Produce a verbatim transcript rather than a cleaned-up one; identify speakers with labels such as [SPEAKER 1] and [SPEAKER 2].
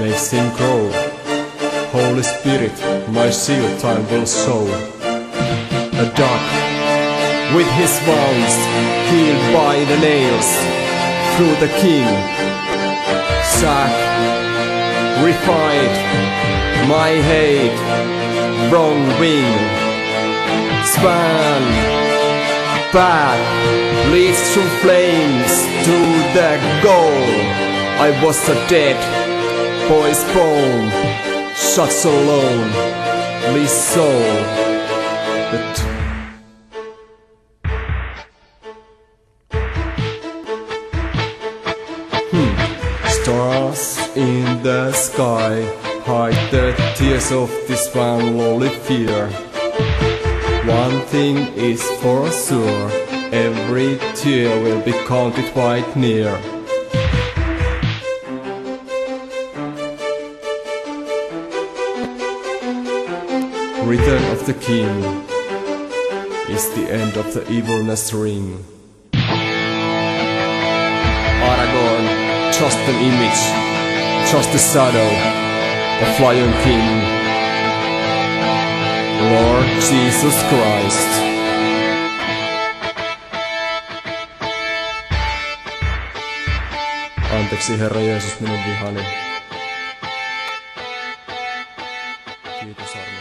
[SPEAKER 1] makes him grow. Holy Spirit, my shield time will show. A dog, with his wounds, healed by the nails, through the king. Sack, refined, my hate, wrong wing. Span, back, leads through flames to the goal. I was a dead boy's bone, such a lonely soul. But hmm. Stars in the sky hide the tears of this one lonely fear. One thing is for sure, every tear will be counted quite near. Return of the King is the end of the evilness ring. Aragorn, just an image, just a shadow of Lion King. Lord Jesus Christ. Anteeksi Herra Jeesus minun vihani. Kiitos armo.